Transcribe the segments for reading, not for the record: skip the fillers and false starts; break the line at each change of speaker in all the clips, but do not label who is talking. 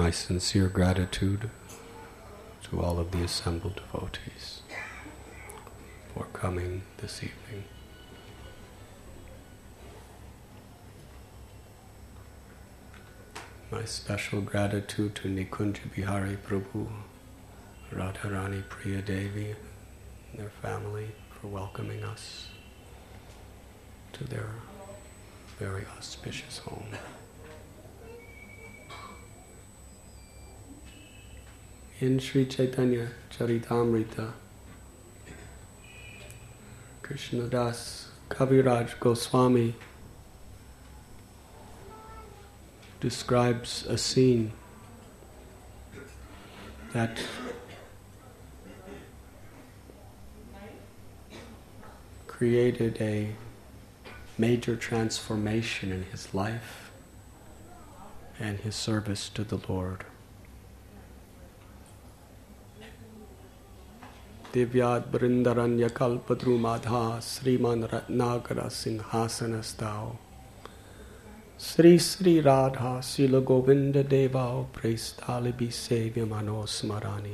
My sincere gratitude to all of the assembled devotees for coming this evening. My special gratitude to Nikunja Bihari Prabhu, Radharani Priya Devi, and their family for welcoming us to their very auspicious home. In Sri Chaitanya Charitamrita, Krishnadas Kaviraj Goswami describes a scene that created a major transformation in his life and his service to the Lord. Divyat Brindaranya Kalpadru Madha Sriman Ratnakara Singhasanastao Sri Sri Radha Sila Govinda Devao Prestalibi Sevya Manosmarani.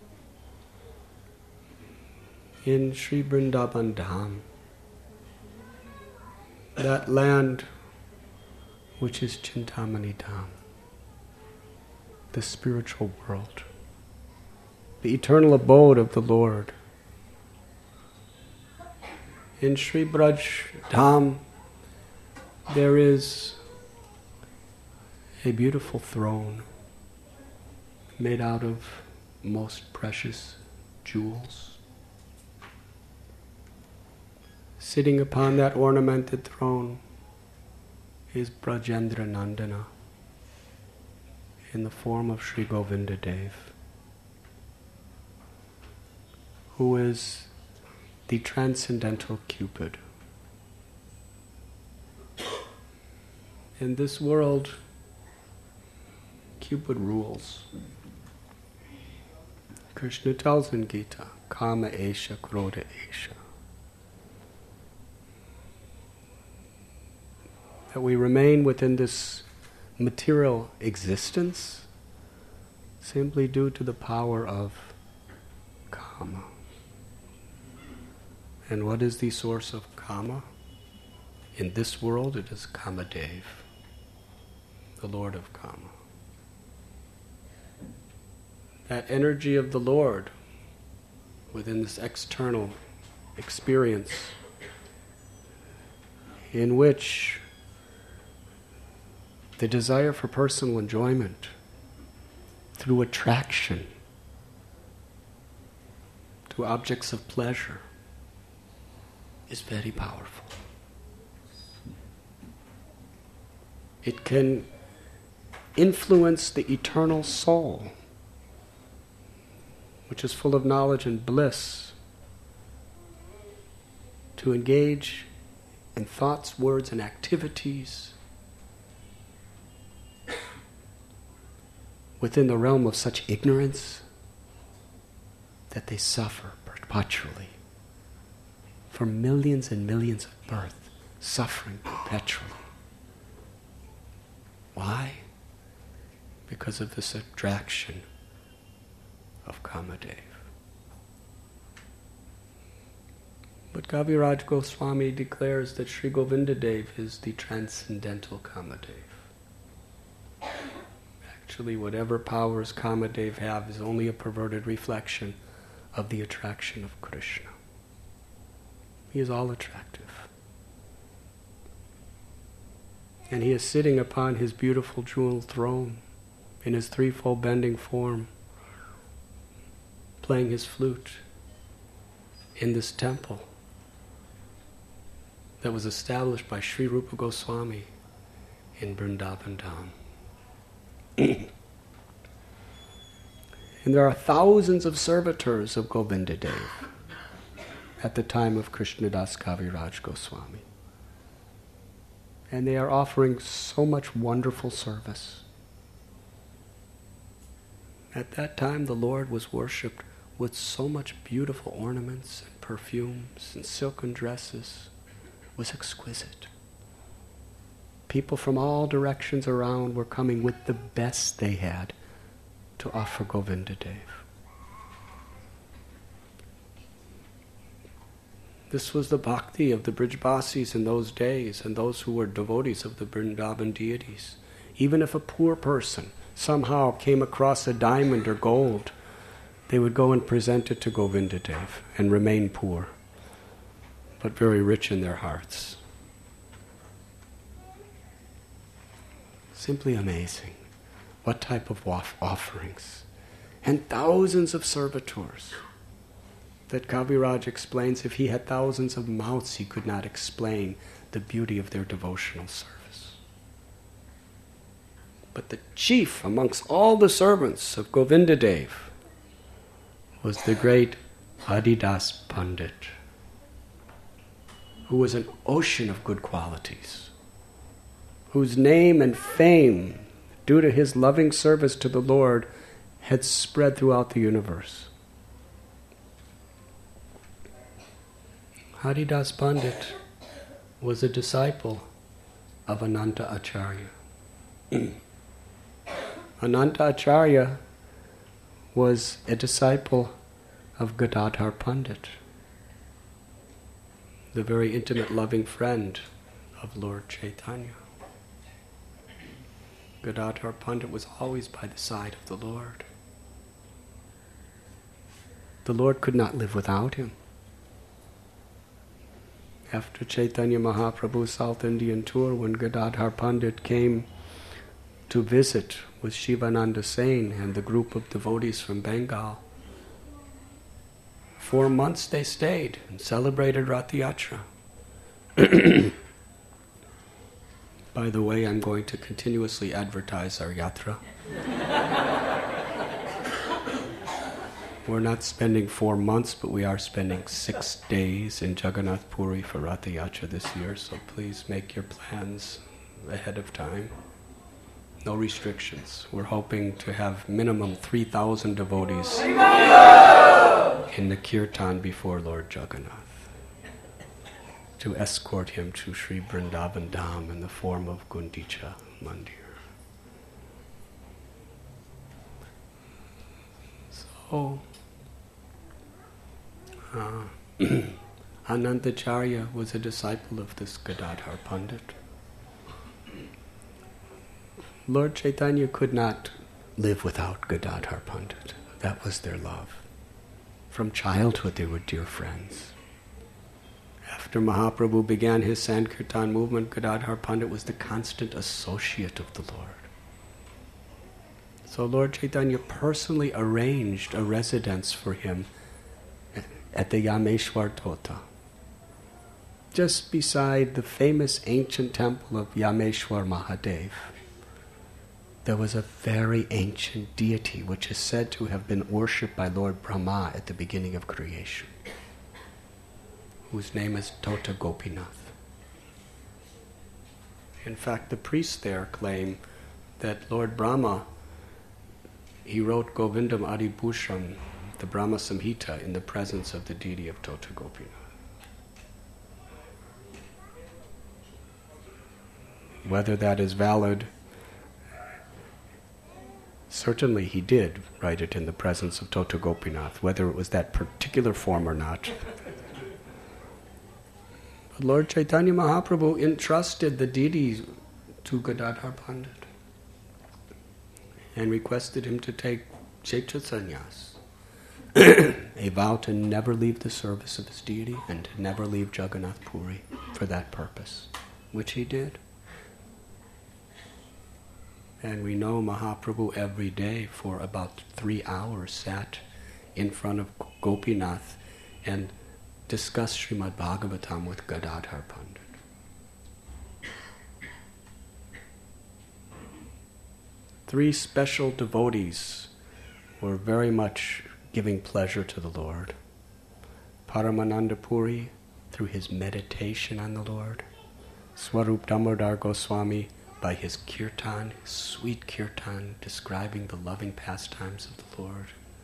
In Sri Vrindavan Dham, that land which is Chintamani Dham, the spiritual world, the eternal abode of the Lord. In Sri Braj Dham, there is a beautiful throne made out of most precious jewels. Sitting upon that ornamented throne is Brajendra Nandana in the form of Sri Govinda Dev, who is the transcendental Cupid. In this world, Cupid rules. Krishna tells in Gita, Kama Esha, Krodha Esha, that we remain within this material existence simply due to the power of Kama. And what is the source of Kama? In this world, it is Kamadev, the Lord of Kama. That energy of the Lord within this external experience in which the desire for personal enjoyment through attraction to objects of pleasure is very powerful. It can influence the eternal soul, which is full of knowledge and bliss, to engage in thoughts, words, and activities within the realm of such ignorance that they suffer perpetually for millions and millions of births, suffering perpetually. Why? Because of this attraction of Kamadev. But Kaviraj Goswami declares that Sri Govinda Dev is the transcendental Kamadev. Actually, whatever powers Kamadev have is only a perverted reflection of the attraction of Krishna. He is all attractive. And he is sitting upon his beautiful jeweled throne in his threefold bending form, playing his flute in this temple that was established by Sri Rupa Goswami in Vrindavan Dham. And there are thousands of servitors of Govinda Dev at the time of Krishnadas Kaviraj Goswami. And they are offering so much wonderful service. At that time, the Lord was worshipped with so much beautiful ornaments and perfumes and silken dresses. It was exquisite. People from all directions around were coming with the best they had to offer Govinda Dev. This was the bhakti of the Brijbasis in those days and those who were devotees of the Vrindavan deities. Even if a poor person somehow came across a diamond or gold, they would go and present it to Govinda Dev and remain poor, but very rich in their hearts. Simply amazing. What type of offerings. And thousands of servitors. That Kaviraj explains, if he had thousands of mouths, he could not explain the beauty of their devotional service. But the chief amongst all the servants of Govinda Dev was the great Adidas Pandit, who was an ocean of good qualities, whose name and fame, due to his loving service to the Lord, had spread throughout the universe. Haridas Pandit was a disciple of Ananta Acharya. Ananta Acharya was a disciple of Gadadhar Pandit, the very intimate loving friend of Lord Chaitanya. Gadadhar Pandit was always by the side of the Lord. The Lord could not live without him. After Chaitanya Mahaprabhu's South Indian tour, when Gadadhar Pandit came to visit with Shivananda Sen and the group of devotees from Bengal, 4 months they stayed and celebrated Rath Yatra. By the way, I'm going to continuously advertise our yatra. We're not spending 4 months, but we are spending 6 days in Jagannath Puri for Rath Yatra this year, so please make your plans ahead of time. No restrictions. We're hoping to have minimum 3,000 devotees in the kirtan before Lord Jagannath to escort him to Sri Vrindavan Dham in the form of Gundicha Mandir. So, Anantacharya was a disciple of this Gadadhar Pandit. Lord Chaitanya could not live without Gadadhar Pandit. That was their love. From childhood they were dear friends. After Mahaprabhu began his Sankirtan movement, Gadadhar Pandit was the constant associate of the Lord. So Lord Chaitanya personally arranged a residence for him at the Yameshwar Tota, just beside the famous ancient temple of Yameshwar Mahadev. There was a very ancient deity which is said to have been worshipped by Lord Brahma at the beginning of creation, whose name is Tota Gopinath. In fact, the priests there claim that Lord Brahma, he wrote Govindam Adibhusham, the Brahma Samhita, in the presence of the deity of Tota Gopinath. Whether that is valid, certainly he did write it in the presence of Tota Gopinath, whether it was that particular form or not. But Lord Chaitanya Mahaprabhu entrusted the deity to Gadadhar Pandit and requested him to take Kshetra Sannyas, a vow to never leave the service of his deity and to never leave Jagannath Puri for that purpose, which he did. And we know Mahaprabhu every day for about 3 hours sat in front of Gopinath and discussed Srimad Bhagavatam with Gadadhar Pandit. Three special devotees were very much giving pleasure to the Lord. Paramananda Puri, through his meditation on the Lord. Swarup Damodar Goswami, by his kirtan, sweet kirtan, describing the loving pastimes of the Lord.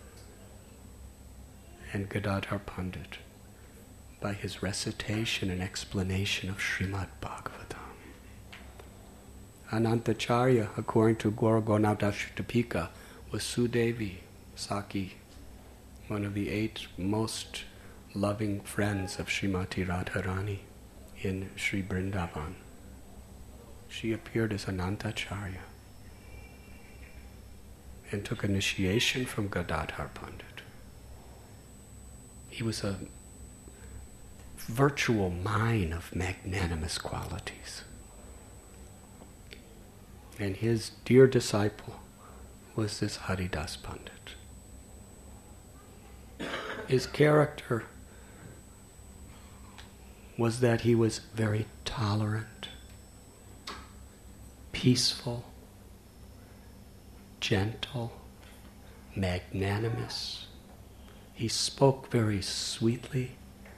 And Gadadhar Pandit, by his recitation and explanation of Srimad Bhagavatam. Anantacharya, according to Gaura Gaunadashtapika, was Sudevi Saki, one of the 8 most loving friends of Srimati Radharani in Sri Vrindavan. She appeared as Anantacharya and took initiation from Gadadhar Pandit. He was a virtual mine of magnanimous qualities. And his dear disciple was this Haridas Pandit. His character was that he was very tolerant, peaceful, gentle, magnanimous. He spoke very sweetly,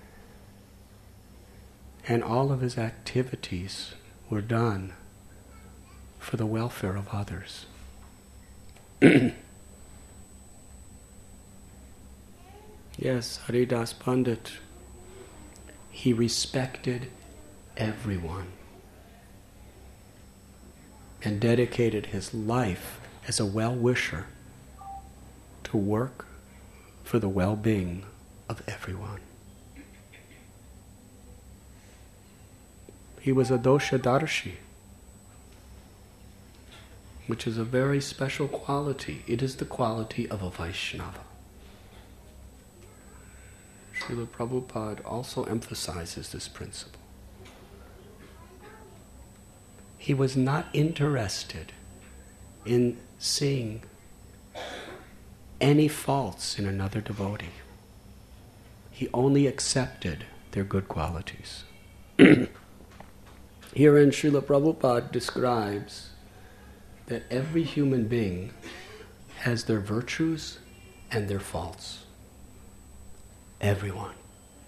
and all of his activities were done for the welfare of others. Yes, Haridas Pandit, he respected everyone and dedicated his life as a well-wisher to work for the well-being of everyone. He was a doshadarshi, which is a very special quality. It is the quality of a Vaishnava. Srila Prabhupada also emphasizes this principle. He was not interested in seeing any faults in another devotee. He only accepted their good qualities. Herein Srila Prabhupada describes that every human being has their virtues and their faults. Everyone.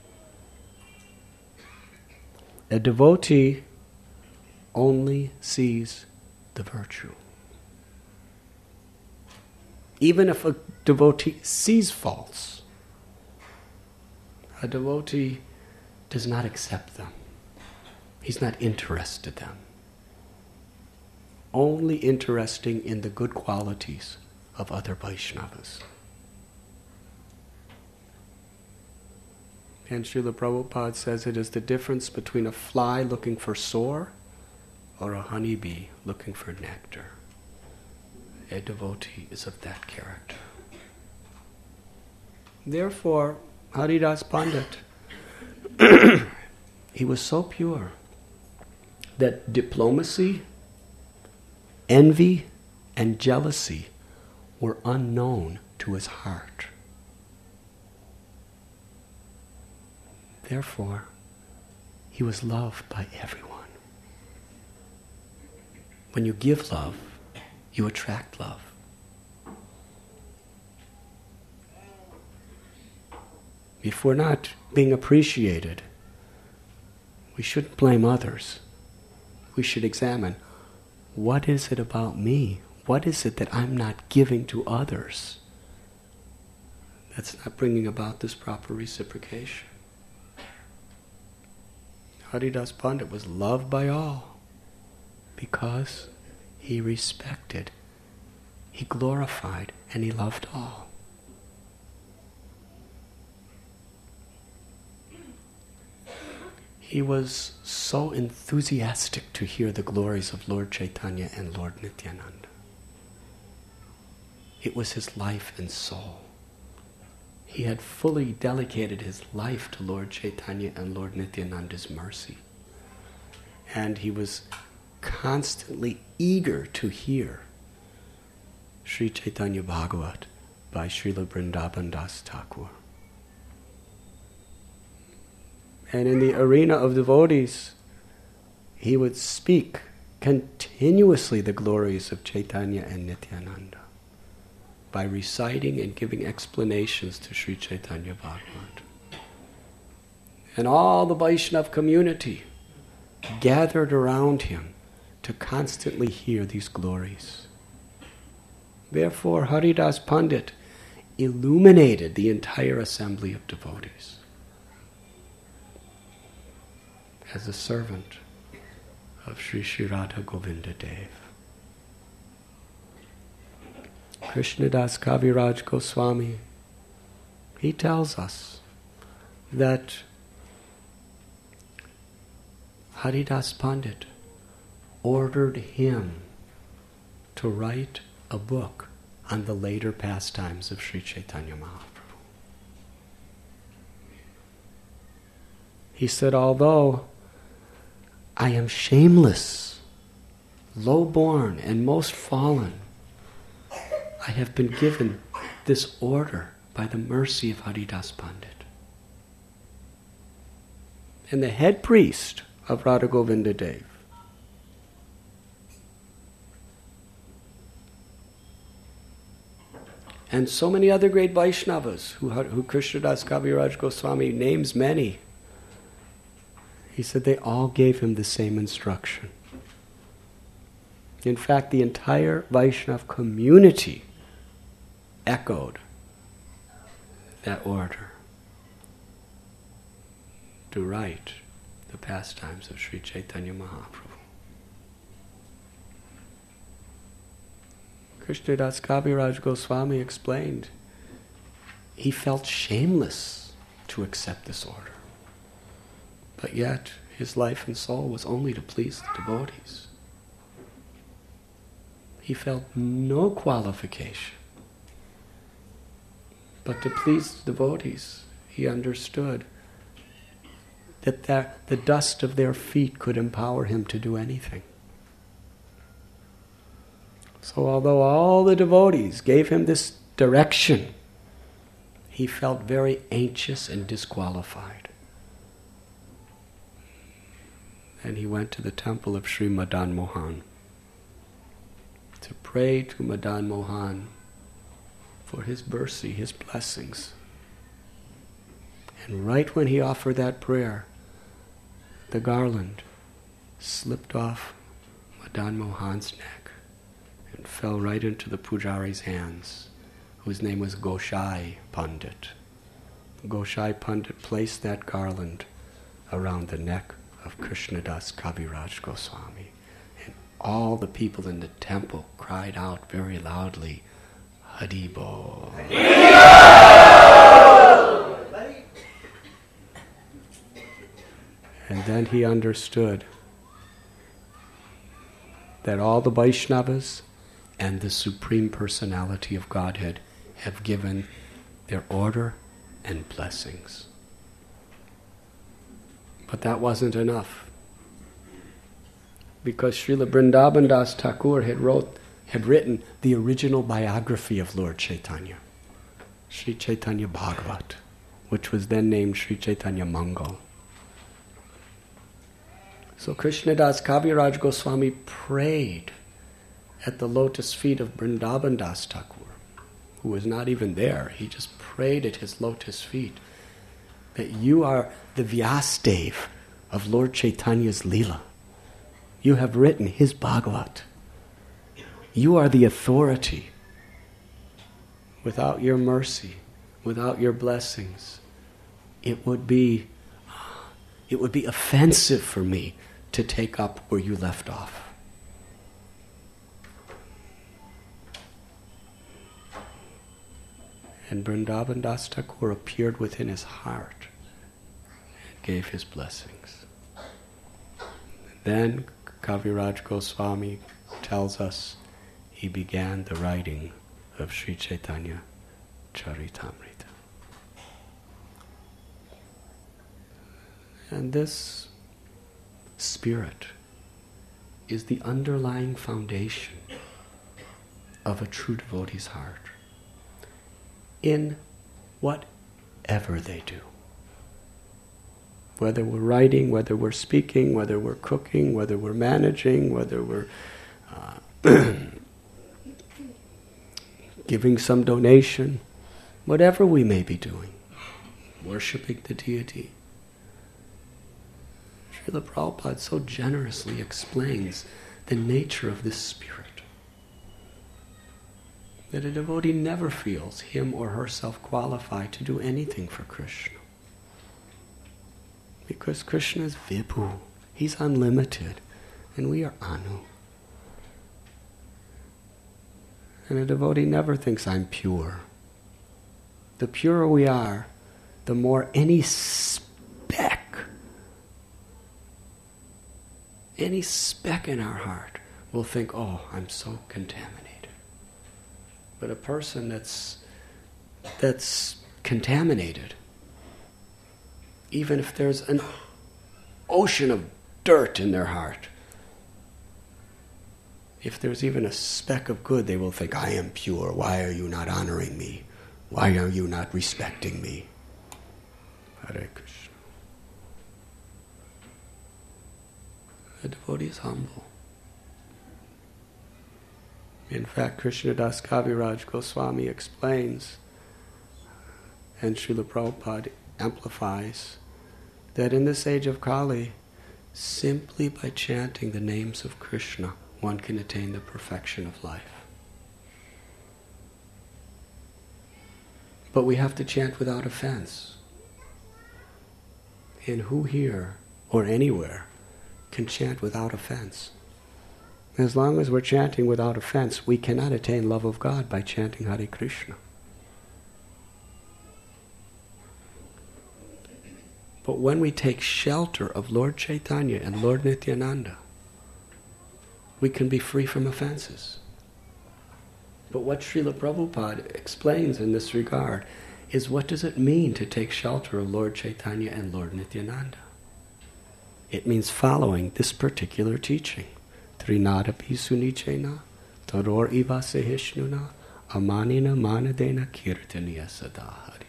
A devotee only sees the virtue. Even if a devotee sees faults, a devotee does not accept them. He's not interested in them. Only interesting in the good qualities of other Vaishnavas. And Srila Prabhupada says it is the difference between a fly looking for soar or a honeybee looking for nectar. A devotee is of that character. Therefore, Haridas Pandit, he was so pure that diplomacy, envy, and jealousy were unknown to his heart. Therefore, he was loved by everyone. When you give love, you attract love. If we're not being appreciated, we shouldn't blame others. We should examine, what is it about me? What is it that I'm not giving to others that's not bringing about this proper reciprocation? Haridas Pandit was loved by all because he respected, he glorified, and he loved all. He was so enthusiastic to hear the glories of Lord Chaitanya and Lord Nityananda. It was his life and soul. He had fully dedicated his life to Lord Chaitanya and Lord Nityananda's mercy. And he was constantly eager to hear Sri Chaitanya Bhagavat by Srila Vrindavan Das Thakur. And in the arena of devotees, he would speak continuously the glories of Chaitanya and Nityananda by reciting and giving explanations to Sri Chaitanya Bhagavat. And all the Vaishnava community gathered around him to constantly hear these glories. Therefore, Haridas Pandit illuminated the entire assembly of devotees as a servant of Sri Sri Radha Govinda Dev. Krishnadas Kaviraj Goswami, he tells us that Haridas Pandit ordered him to write a book on the later pastimes of Sri Chaitanya Mahaprabhu. He said, although I am shameless, low-born, and most fallen, I have been given this order by the mercy of Haridas Pandit. And the head priest of Radha Govinda Dev, and so many other great Vaishnavas who Krishnadas Kaviraj Goswami names many, he said they all gave him the same instruction. In fact, the entire Vaishnava community echoed that order to write the pastimes of Sri Chaitanya Mahaprabhu. Krishnadas Kaviraj Goswami explained he felt shameless to accept this order, but yet his life and soul was only to please the devotees. He felt no qualification but to please the devotees. He understood that the dust of their feet could empower him to do anything. So although all the devotees gave him this direction, he felt very anxious and disqualified. And he went to the temple of Sri Madan Mohan to pray to Madan Mohan for his mercy, his blessings. And right when he offered that prayer, the garland slipped off Madan Mohan's neck and fell right into the pujari's hands, whose name was Goshai Pandit. Goshai Pandit placed that garland around the neck of Krishnadas Kaviraj Goswami. And all the people in the temple cried out very loudly, Haribo. And then he understood that all the Vaishnavas and the Supreme Personality of Godhead have given their order and blessings. But that wasn't enough, because Srila Vrindavan Das Thakur had written the original biography of Lord Chaitanya, Sri Chaitanya Bhagavat, which was then named Sri Chaitanya Mangal. So Krishnadas Kaviraj Goswami prayed at the lotus feet of Vrindavan Das Thakur, who was not even there. He just prayed at his lotus feet that you are the Vyasdev of Lord Chaitanya's Leela. You have written his Bhagavat. You are the authority. Without your mercy, without your blessings, it would be offensive for me to take up where you left off. And Vrindavan Das Thakur appeared within his heart and gave his blessings. Then Kaviraj Goswami tells us he began the writing of Sri Chaitanya Charitamrita. And this spirit is the underlying foundation of a true devotee's heart in whatever they do. Whether we're writing, whether we're speaking, whether we're cooking, whether we're managing, whether we're giving some donation, whatever we may be doing, worshipping the deity. Srila Prabhupada so generously explains the nature of this spirit, that a devotee never feels him or herself qualified to do anything for Krishna. Because Krishna is Vibhu, he's unlimited, and we are Anu. And a devotee never thinks, I'm pure. The purer we are, the more any speck in our heart will think, oh, I'm so contaminated. But a person that's contaminated, even if there's an ocean of dirt in their heart, if there's even a speck of good, they will think, I am pure. Why are you not honoring me? Why are you not respecting me? Hare Krishna. The devotee is humble. In fact, Krishnadas Kaviraj Goswami explains, and Srila Prabhupada amplifies, that in this age of Kali, simply by chanting the names of Krishna, one can attain the perfection of life. But we have to chant without offense. And who here, or anywhere, can chant without offense? As long as we're chanting without offense, we cannot attain love of God by chanting Hare Krishna. But when we take shelter of Lord Chaitanya and Lord Nityananda, we can be free from offenses. But what Srila Prabhupada explains in this regard is, what does it mean to take shelter of Lord Chaitanya and Lord Nityananda? It means following this particular teaching. Trinadapi sunichena, taror iva sehishnuna, amanina manadena kirtaniya sadahari.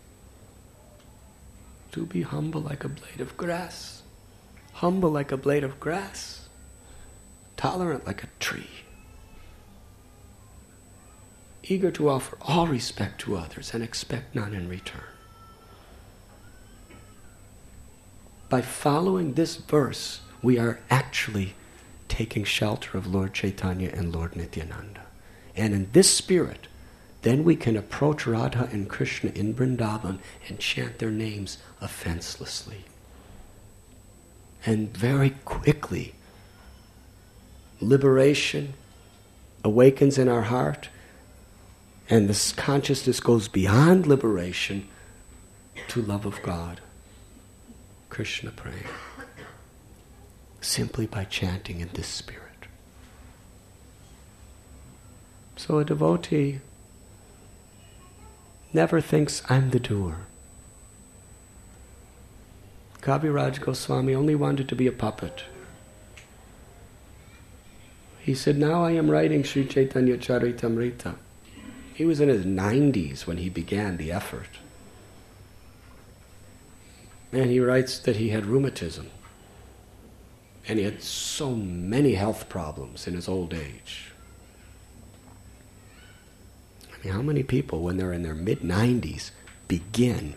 To be humble like a blade of grass. Humble like a blade of grass. Tolerant like a tree. Eager to offer all respect to others and expect none in return. By following this verse, we are actually taking shelter of Lord Chaitanya and Lord Nityananda. And in this spirit, then we can approach Radha and Krishna in Vrindavan and chant their names offenselessly. And very quickly, liberation awakens in our heart, and this consciousness goes beyond liberation to love of God. Krishna praying. Simply by chanting in this spirit. So a devotee never thinks, I'm the doer. Kaviraj Goswami only wanted to be a puppet. He said, now I am writing Sri Chaitanya Charitamrita. He was in his 90s when he began the effort. And he writes that he had rheumatism. And he had so many health problems in his old age. I mean, how many people, when they're in their mid-90s, begin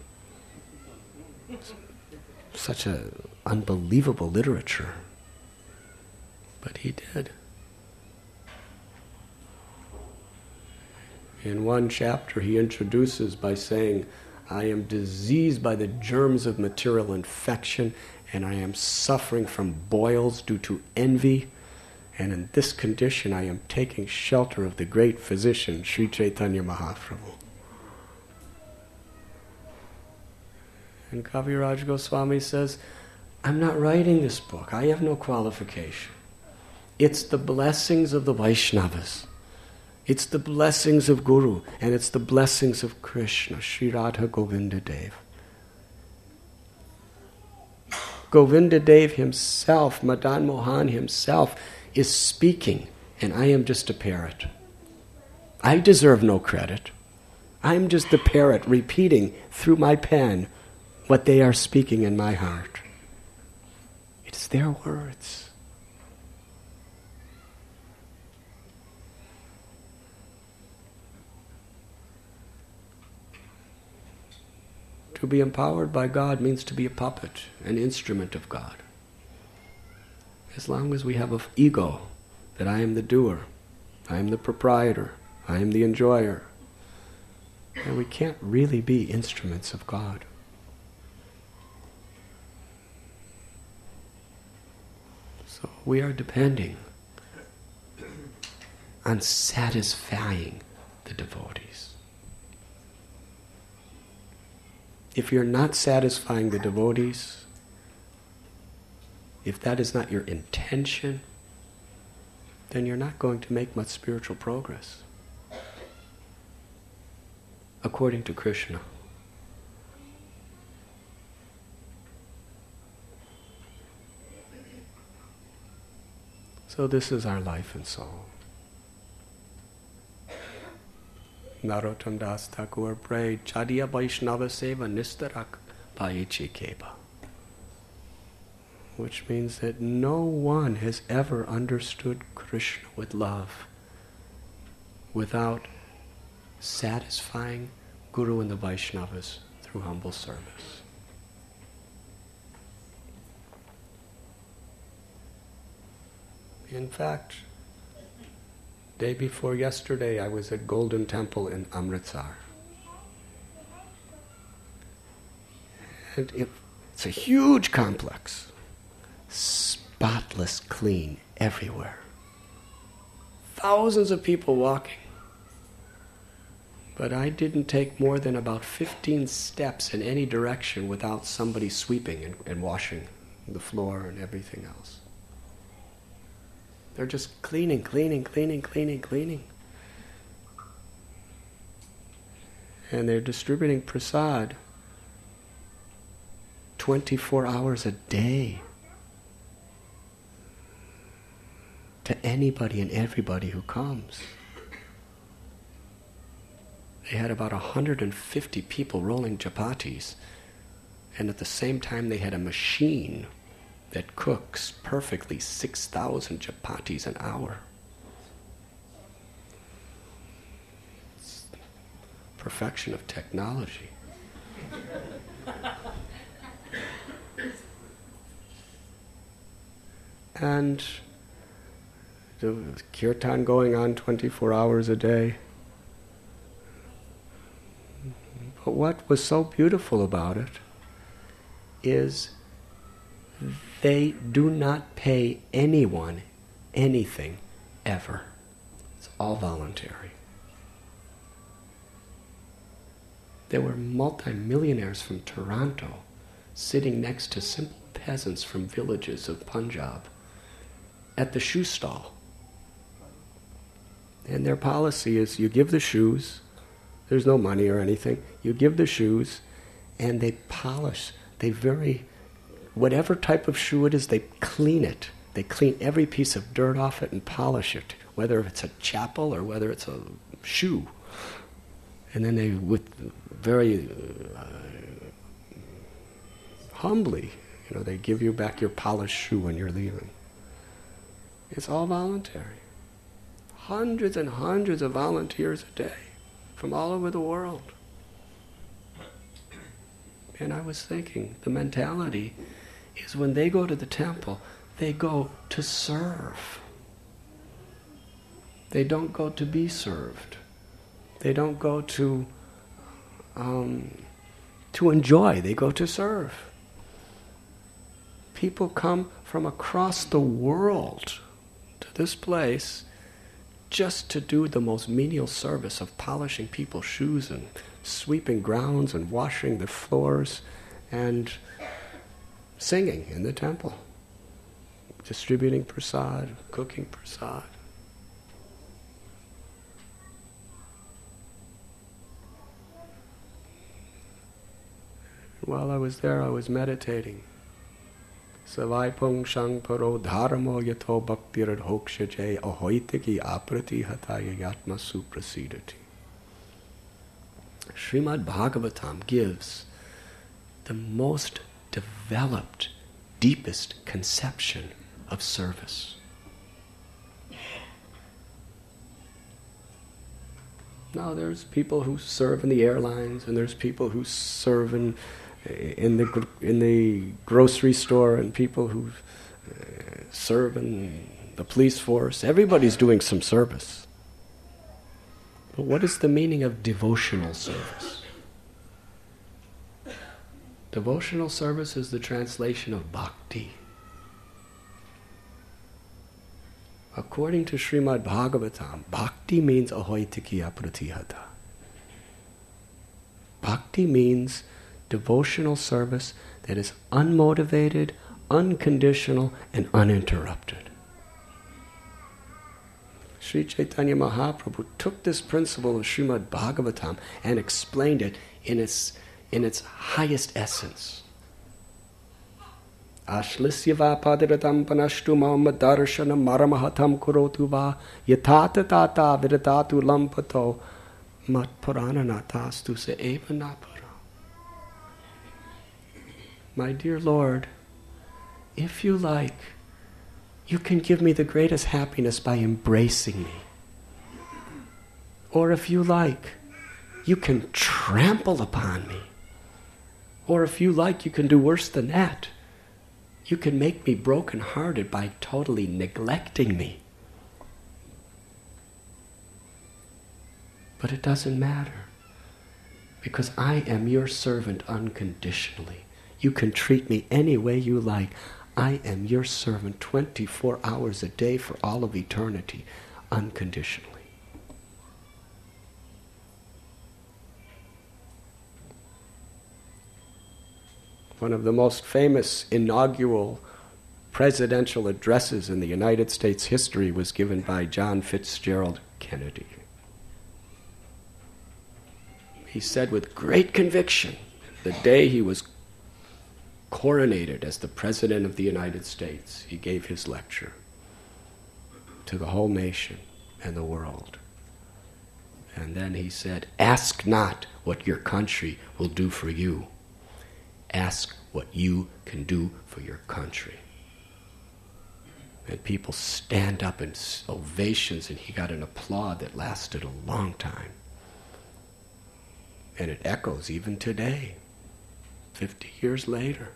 such an unbelievable literature? But he did. In one chapter, he introduces by saying, I am diseased by the germs of material infection, and I am suffering from boils due to envy. And in this condition, I am taking shelter of the great physician, Sri Chaitanya Mahaprabhu. And Kaviraj Goswami says, I'm not writing this book. I have no qualification. It's the blessings of the Vaishnavas. It's the blessings of Guru, and it's the blessings of Krishna, Sri Radha Govinda Dev. Govinda Dev himself, Madan Mohan himself, is speaking, and I am just a parrot. I deserve no credit. I'm just the parrot repeating through my pen what they are speaking in my heart. It's their words. To be empowered by God means to be a puppet, an instrument of God. As long as we have an ego that I am the doer, I am the proprietor, I am the enjoyer, and we can't really be instruments of God. So we are depending on satisfying the devotees. If you're not satisfying the devotees, if that is not your intention, then you're not going to make much spiritual progress, according to Krishna. So this is our life and soul. Narottam Das Thakur prayed, Chadiya Vaishnava Seva Nistarak Bhaichi Keba. Which means that no one has ever understood Krishna with love without satisfying Guru and the Vaishnavas through humble service. In fact, day before yesterday, I was at Golden Temple in Amritsar. And it's a huge complex. Spotless clean everywhere. Thousands of people walking. But I didn't take more than about 15 steps in any direction without somebody sweeping and washing the floor and everything else. They're just cleaning. And they're distributing prasad 24 hours a day to anybody and everybody who comes. They had about 150 people rolling chapatis, and at the same time they had a machine that cooks perfectly 6,000 chapatis an hour. It's perfection of technology. And there was kirtan going on 24 hours a day. But what was so beautiful about it is they do not pay anyone anything ever. It's all voluntary. There were multimillionaires from Toronto sitting next to simple peasants from villages of Punjab at the shoe stall. And their policy is you give the shoes, there's no money or anything, you give the shoes and they polish, whatever type of shoe it is, they clean it. They clean every piece of dirt off it and polish it, whether it's a chapel or whether it's a shoe. And then they, with very humbly, they give you back your polished shoe when you're leaving. It's all voluntary. Hundreds and hundreds of volunteers a day from all over the world. And I was thinking, the mentality is when they go to the temple, they go to serve. They don't go to be served. They don't go to enjoy. They go to serve. People come from across the world to this place just to do the most menial service of polishing people's shoes and sweeping grounds and washing the floors and singing in the temple, distributing prasad, cooking prasad. While I was there, I was meditating. Savaipung shang paro dharmo yato bhaktirad hokshaje ahoitiki aprati hataya yatma suprasidati. Srimad Bhagavatam gives the most developed, deepest conception of service. Now there's people who serve in the airlines, and there's people who serve in the grocery store, and people who serve in the police force. Everybody's doing some service. But what is the meaning of devotional service? Devotional service is the translation of bhakti. According to Srimad Bhagavatam, bhakti means ahoitikiya pratihata. Bhakti means devotional service that is unmotivated, unconditional, and uninterrupted. Sri Chaitanya Mahaprabhu took this principle of Srimad Bhagavatam and explained it in its highest essence. Ashlisya va padiratam panashtu mamma darshanam maramahatam kurotu va yatata tata viratatu lampato mat purananatastu se eva napara. My dear Lord, if you like, you can give me the greatest happiness by embracing me. Or if you like, you can trample upon me. Or if you like, you can do worse than that. You can make me broken-hearted by totally neglecting me. But it doesn't matter, because I am your servant unconditionally. You can treat me any way you like. I am your servant 24 hours a day for all of eternity, unconditionally. One of the most famous inaugural presidential addresses in the United States history was given by John Fitzgerald Kennedy. He said with great conviction, the day he was coronated as the President of the United States, he gave his lecture to the whole nation and the world. And then he said, "Ask not what your country will do for you. Ask what you can do for your country." And people stand up in ovations, and he got an applause that lasted a long time. And it echoes even today, 50 years later.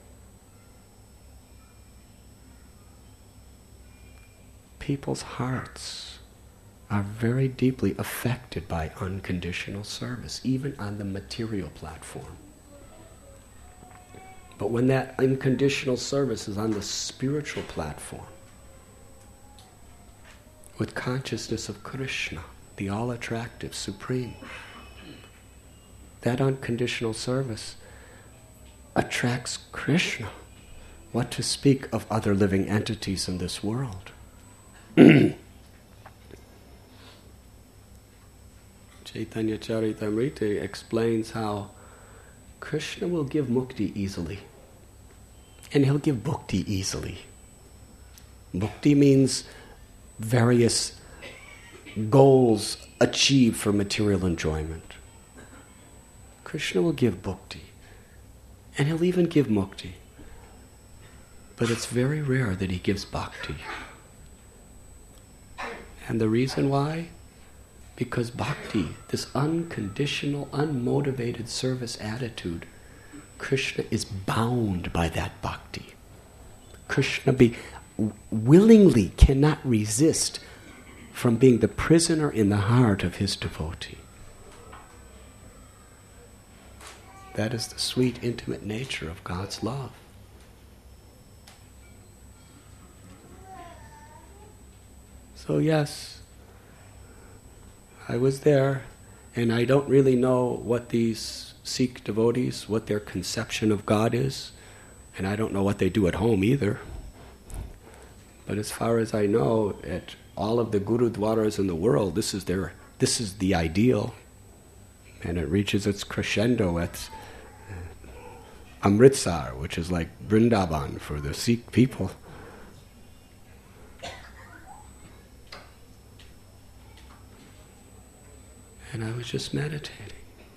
People's hearts are very deeply affected by unconditional service, even on the material platform. But when that unconditional service is on the spiritual platform, with consciousness of Krishna, the all-attractive, supreme, that unconditional service attracts Krishna. What to speak of other living entities in this world? Chaitanya Charitamrita explains how Krishna will give mukti easily, and he'll give bhukti easily. Bhukti means various goals achieved for material enjoyment. Krishna will give bhukti, and he'll even give mukti. But it's very rare that he gives bhakti. And the reason why? Because bhakti, this unconditional, unmotivated service attitude, Krishna is bound by that bhakti. Krishna willingly cannot resist from being the prisoner in the heart of his devotee. That is the sweet, intimate nature of God's love. So yes, I was there, and I don't really know what these Sikh devotees, what their conception of God is, and I don't know what they do at home either. But as far as I know, at all of the gurudwaras in the world, this is the ideal, and it reaches its crescendo at Amritsar, which is like Vrindavan for the Sikh people. And I was just meditating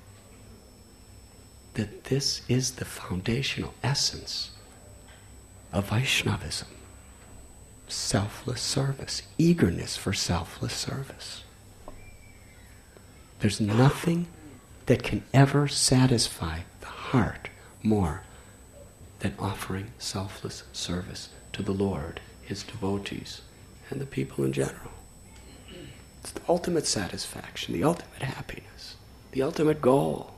that this is the foundational essence of Vaishnavism. Selfless service, eagerness for selfless service. There's nothing that can ever satisfy the heart more than offering selfless service to the Lord, his devotees, and the people in general. It's the ultimate satisfaction, the ultimate happiness, the ultimate goal.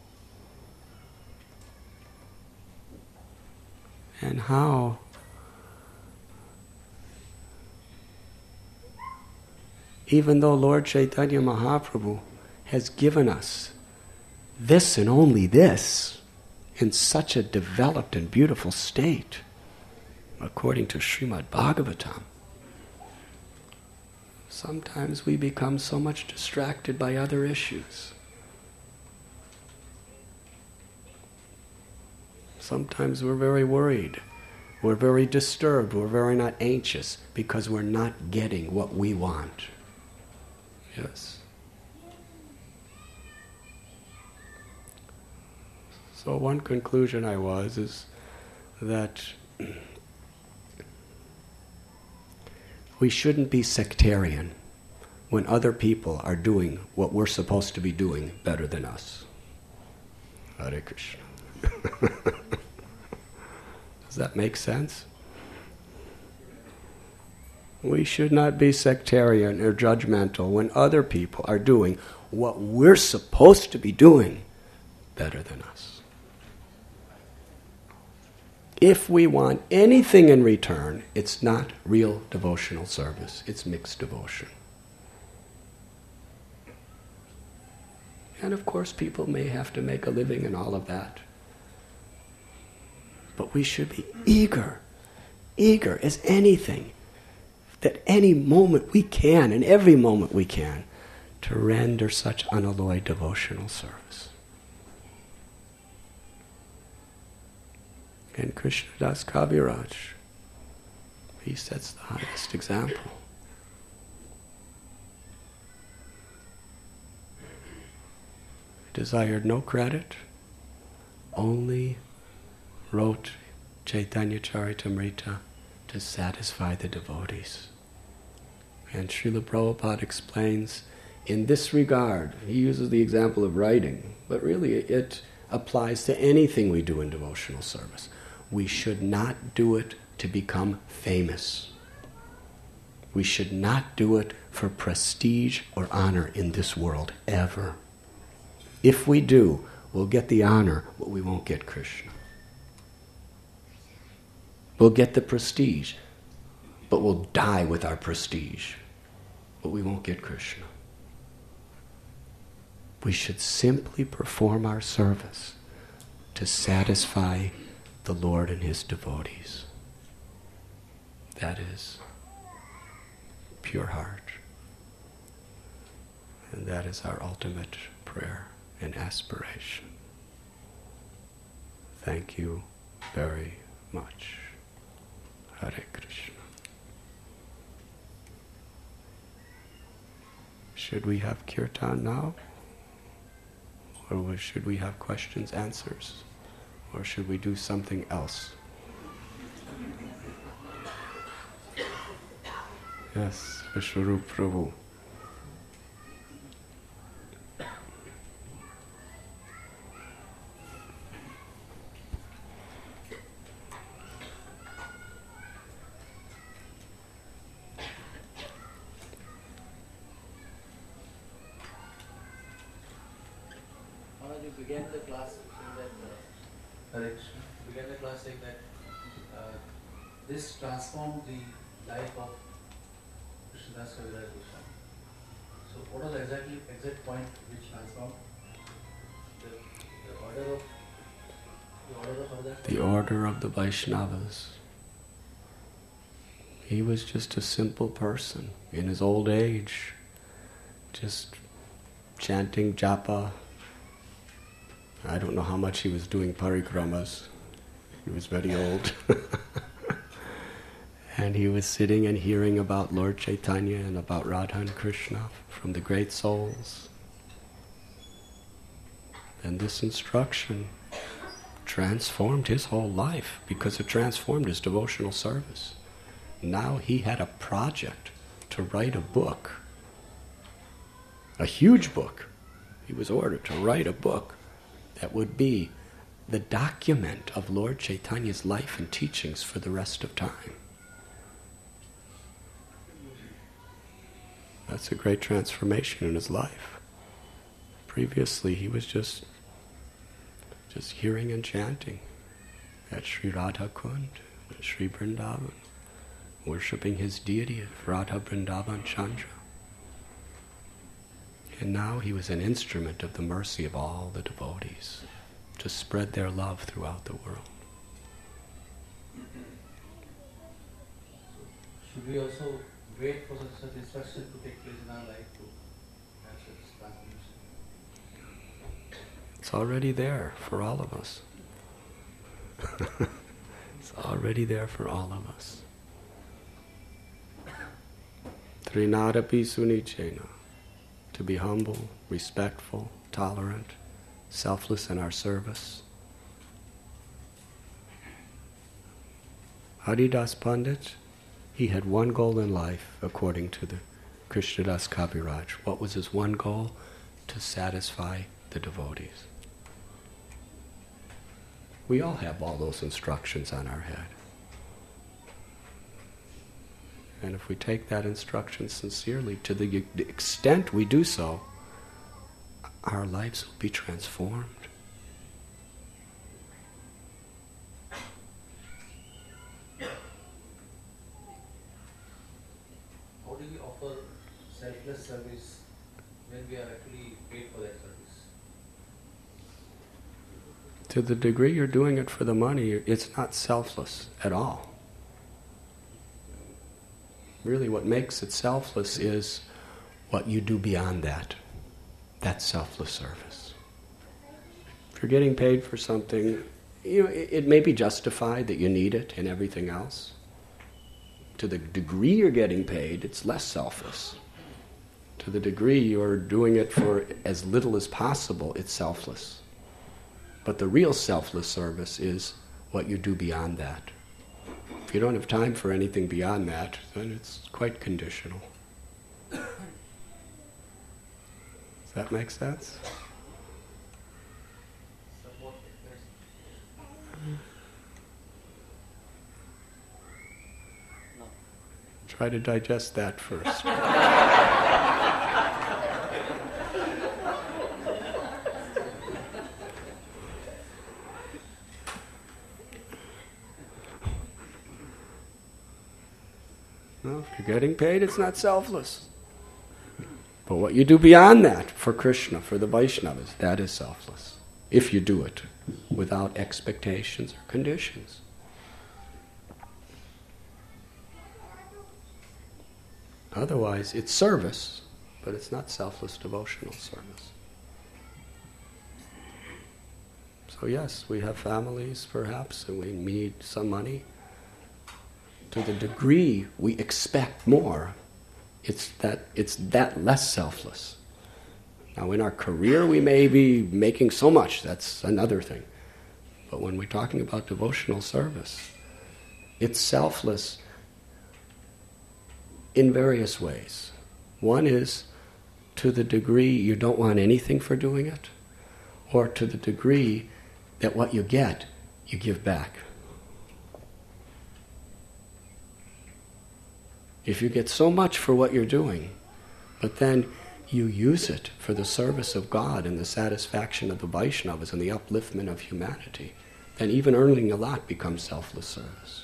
And how even though Lord Chaitanya Mahaprabhu has given us this and only this in such a developed and beautiful state, according to Srimad Bhagavatam, sometimes we become so much distracted by other issues. Sometimes we're very worried, we're very disturbed, we're very not anxious because we're not getting what we want. Yes. So one conclusion is that we shouldn't be sectarian when other people are doing what we're supposed to be doing better than us. Hare Krishna. Does that make sense? We should not be sectarian or judgmental when other people are doing what we're supposed to be doing better than us. If we want anything in return, it's not real devotional service, it's mixed devotion. And of course people may have to make a living and all of that. But we should be eager as anything, that any moment we can, and every moment we can, to render such unalloyed devotional service. And Krishnadas Kaviraj, he sets the highest example. He desired no credit, only wrote Chaitanya Charitamrita to satisfy the devotees. And Srila Prabhupada explains in this regard, he uses the example of writing, but really it applies to anything we do in devotional service. We should not do it to become famous. We should not do it for prestige or honor in this world, ever. If we do, we'll get the honor, but we won't get Krishna. We'll get the prestige, but we'll die with our prestige, but we won't get Krishna. We should simply perform our service to satisfy the Lord and His devotees. That is pure heart. And that is our ultimate prayer and aspiration. Thank you very much. Hare Krishna. Should we have kirtan now? Or should we have questions, answers? Or should we do something else? Yes, Vishwarup Prabhu.
Began the class saying that this transformed the life of Krishnadas Kaviraj Goswami. So what was the exact point which transformed
the order of the Vaishnavas? He was just a simple person in his old age, just chanting japa. I don't know how much he was doing parikramas. He was very old. And he was sitting and hearing about Lord Chaitanya and about Radha and Krishna from the great souls. And this instruction transformed his whole life because it transformed his devotional service. Now he had a project to write a book, a huge book. He was ordered to write a book that would be the document of Lord Chaitanya's life and teachings for the rest of time. That's a great transformation in his life. Previously, he was just hearing and chanting at Sri Radha Kund, at Sri Vrindavan, worshipping his deity, Radha Vrindavan Chandra. And now he was an instrument of the mercy of all the devotees to spread their love throughout the world.
Should we also wait for such instruction to take place in our life to have such transformation?
It's already there for all of us. It's already there for all of us. Trinadapi sunichena. To be humble, respectful, tolerant, selfless in our service. Haridas Pandit, he had one goal in life, according to the Krishnadas Kaviraj. What was his one goal? To satisfy the devotees. We all have all those instructions on our head. And if we take that instruction sincerely, to the extent we do so, our lives will be transformed.
How do we offer selfless service when we are actually paid for that service?
To the degree you're doing it for the money, it's not selfless at all. Really, what makes it selfless is what you do beyond that. That's selfless service. If you're getting paid for something, it may be justified that you need it and everything else. To the degree you're getting paid, it's less selfless. To the degree you're doing it for as little as possible, it's selfless. But the real selfless service is what you do beyond that. If you don't have time for anything beyond that, then it's quite conditional. Does that make sense? Try to digest that first. No, if you're getting paid, it's not selfless. But what you do beyond that, for Krishna, for the Vaishnavas, that is selfless. If you do it without expectations or conditions. Otherwise, it's service, but it's not selfless devotional service. So yes, we have families perhaps, and we need some money. To the degree we expect more, it's that less selfless. Now in our career we may be making so much, that's another thing. But when we're talking about devotional service, it's selfless in various ways. One is to the degree you don't want anything for doing it, or to the degree that what you get, you give back. If you get so much for what you're doing, but then you use it for the service of God and the satisfaction of the Vaishnavas and the upliftment of humanity, then even earning a lot becomes selfless service.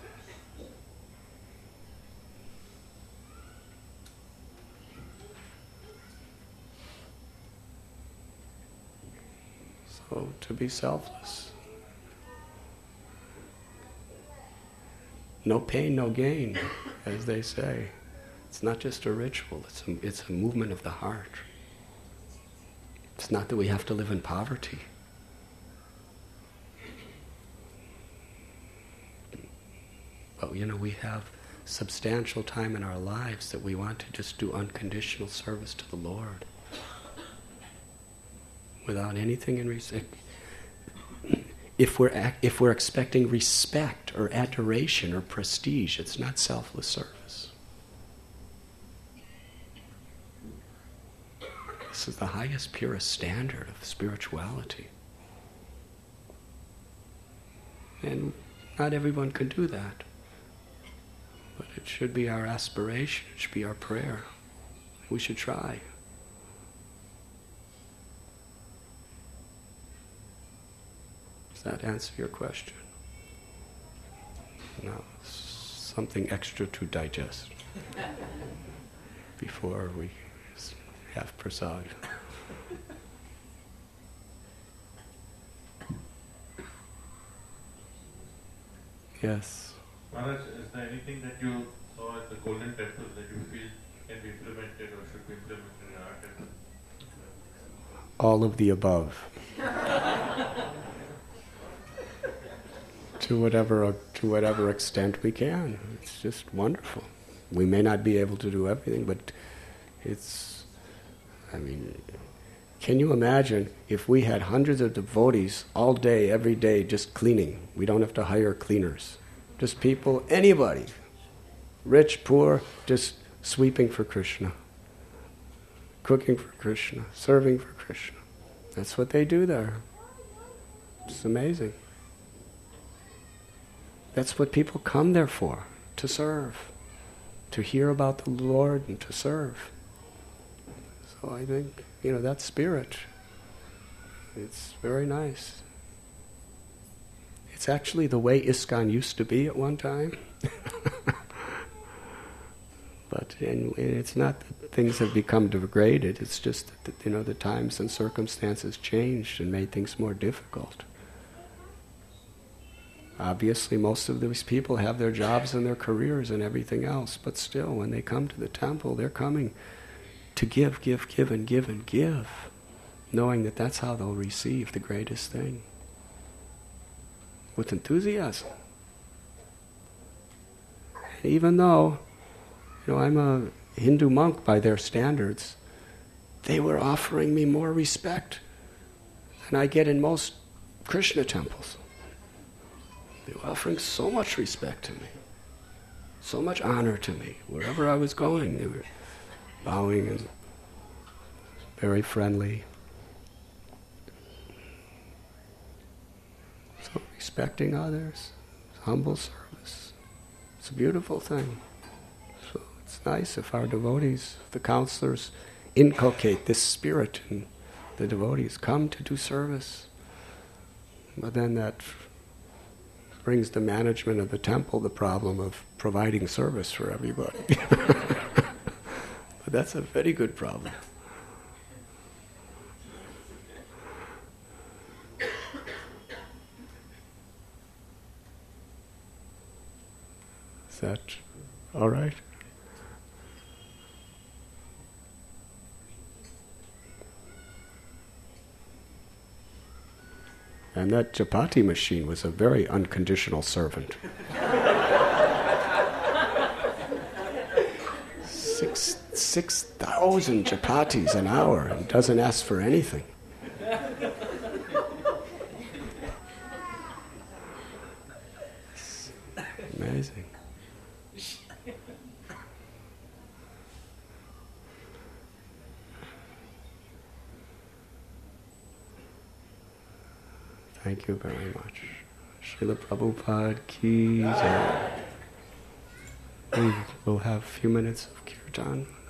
So to be selfless. No pain, no gain, as they say. It's not just a ritual, it's a movement of the heart. It's not that we have to live in poverty. But we have substantial time in our lives that we want to just do unconditional service to the Lord. Without anything in respect. If we're expecting respect or adoration or prestige, it's not selfless service. This is the highest, purest standard of spirituality. And not everyone can do that. But it should be our aspiration, it should be our prayer. We should try. Does that answer your question? No, something extra to digest before we have prasad. Yes.
Maharaj, is there anything that you saw at the Golden Temple that you feel can be implemented or should be implemented in our temple?
All of the above. to whatever extent we can. It's just wonderful. We may not be able to do everything, but can you imagine if we had hundreds of devotees all day, every day, just cleaning? We don't have to hire cleaners. Just people, anybody, rich, poor, just sweeping for Krishna, cooking for Krishna, serving for Krishna. That's what they do there. It's amazing. That's what people come there for, to serve, to hear about the Lord and to serve. So I think, that spirit, it's very nice. It's actually the way ISKCON used to be at one time. But it's not that things have become degraded, it's just that the times and circumstances changed and made things more difficult. Obviously, most of these people have their jobs and their careers and everything else, but still, when they come to the temple, they're coming to give, and give, knowing that that's how they'll receive the greatest thing. With enthusiasm. And even though, I'm a Hindu monk by their standards, they were offering me more respect than I get in most Krishna temples. They were offering so much respect to me, so much honor to me. Wherever I was going, they were bowing and very friendly. So respecting others, humble service. It's a beautiful thing. So it's nice if our devotees, the counselors, inculcate this spirit in the devotees, come to do service. But then that brings the management of the temple the problem of providing service for everybody. But that's a very good problem. Is that all right? And that chapati machine was a very unconditional servant. 6,000 chapatis an hour and doesn't ask for anything. It's amazing. Thank you very much. Srila Prabhupada ki jai. We'll have a few minutes of kirtan.